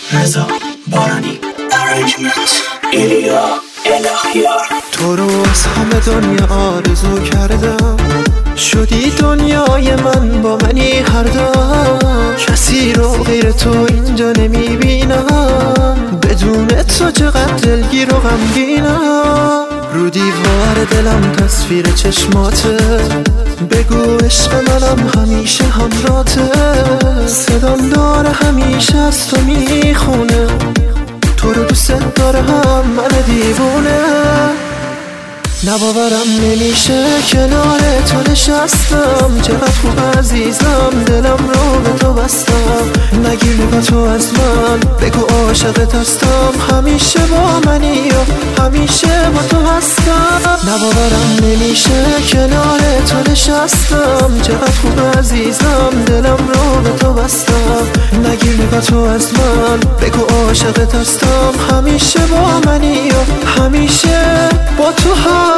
رضا بارانی ارنجمنت ایلیا الهیار. تو رو از همه دنیا آرزو کردم، شدی دنیای من با منی هر دم. کسی رو غیر تو اینجا نمیبینم، بدون تو چقدر دلگیر و غمگینم. رو دیوار دلم تصویر چشماته، بگو عشق منم همیشه همراته. صدام داره همیشه از تو میخونه، تو رو دوست دارم من دیوونه. نباورم نمیشه کنار تو نشستم، چقدر خوب عزیزم دلم رو به تو بستم. نگیر نگاه تو از من، بگو عاشقت هستم، همیشه با منی و همیشه با تو هستم. نباورم نمیشه کنار تو نشستم، چقدر خوب عزیزم دلم رو به تو بستم. نگیر نگاه تو از من، بگو عاشقت هستم، همیشه با منی و همیشه با تو هستم.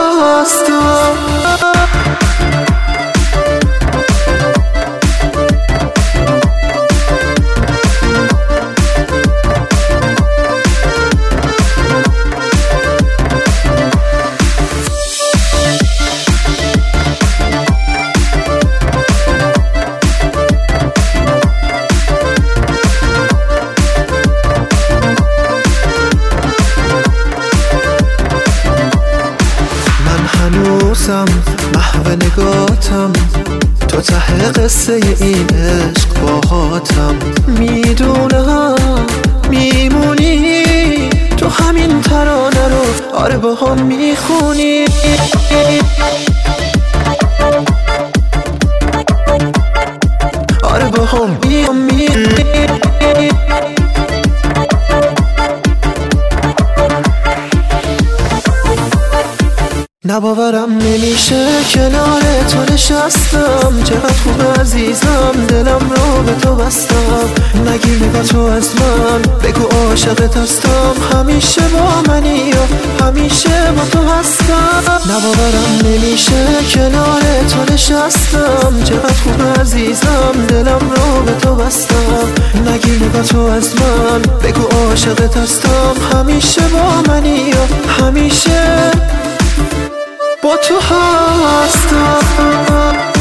هنوزم محو نگاتم، تو ته قصه این عشق باهاتم. میدونم میمونی تو همین ترانه رو، آره با هم میخونی. آره با هم میخونی. نباورم نمیشه کنار تو نشستم، چقدر خوب عزیزم دلم رو به تو بستم. نگیر نگاه تو از من، بگو عاشقت هستم، همیشه با منی و همیشه با تو هستم. نباورم نمیشه کنار تو نشستم، چقدر خوب عزیزم دلم رو به تو بستم. نگیر نگاه تو از من، بگو عاشقت هستم، همیشه با منی و همیشه با تو هستم.